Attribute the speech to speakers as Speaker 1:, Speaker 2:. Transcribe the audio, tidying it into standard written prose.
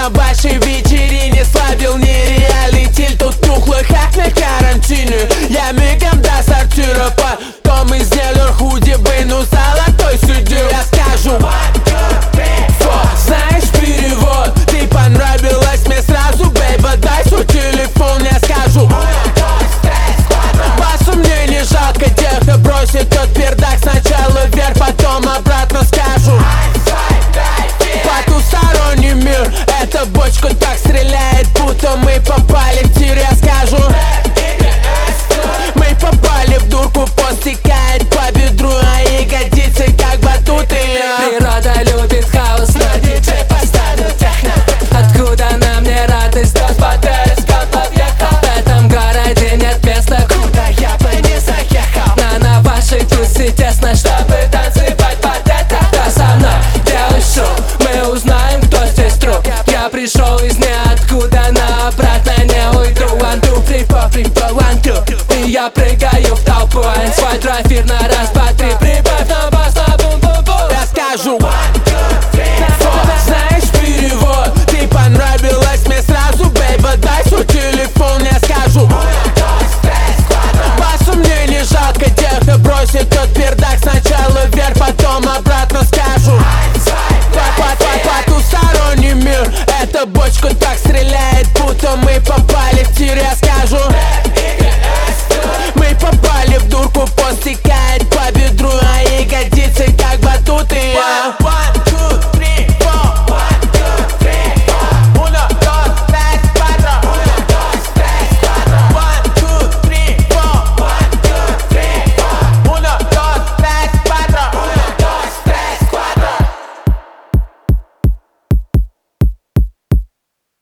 Speaker 1: На вашей вечерине словил нереальный тиль. Тут тухлый как на карантине. Я мигом до сортира, потом из недр худи выну золотой судью. Я скажу 1, 2, 3, 4. Знаешь перевод? Ты понравилась мне сразу, бейба, дай свой телефон. Я скажу 1, 2, 3, 4. Басу мне не жалко тех, кто бросит тот пердак. Сначала вверх, потом обратно скажу. Потусторонний мир, эта бочка так стреляет, будто мы попали в тир. Я скажу, мы попали в дурку, пост стекает по бедру, а ягодицы как батуты.
Speaker 2: Природа любит хаос, но диджей поставил техно. Откуда на мне радость, Господь перископ подъехал. В этом городе нет места, куда я бы не заехал. На вашей тусе тесно, чтобы танцевать под это. Да со мной делай шоу, мы узнаем, кто здесь труп. Я пришел из ниоткуда, но обратно не уйду. 1, 2, 3, 4, 3, 4, 1, 2. И я прыгаю в толпу, свой драйвер на раз, два, три. Прибавь на бас, на бум-бум-бум.
Speaker 1: Я скажу 1,